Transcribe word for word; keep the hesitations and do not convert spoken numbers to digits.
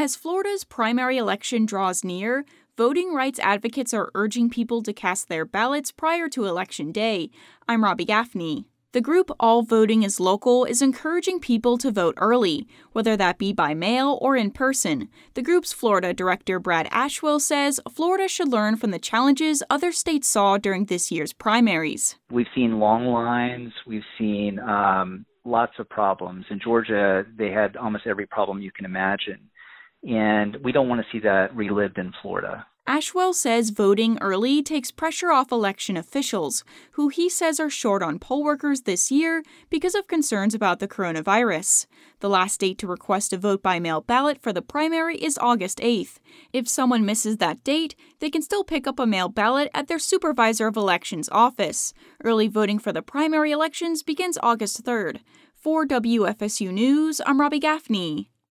As Florida's primary election draws near, voting rights advocates are urging people to cast their ballots prior to Election Day. I'm Robbie Gaffney. The group All Voting is Local is encouraging people to vote early, whether that be by mail or in person. The group's Florida director Brad Ashwell says Florida should learn from the challenges other states saw during this year's primaries. We've seen long lines. We've seen um, lots of problems. In Georgia, they had almost every problem you can imagine. And we don't want to see that relived in Florida. Ashwell says voting early takes pressure off election officials, who he says are short on poll workers this year because of concerns about the coronavirus. The last date to request a vote-by-mail ballot for the primary is August eighth. If someone misses that date, they can still pick up a mail ballot at their supervisor of elections office. Early voting for the primary elections begins August third. For W F S U News, I'm Robbie Gaffney.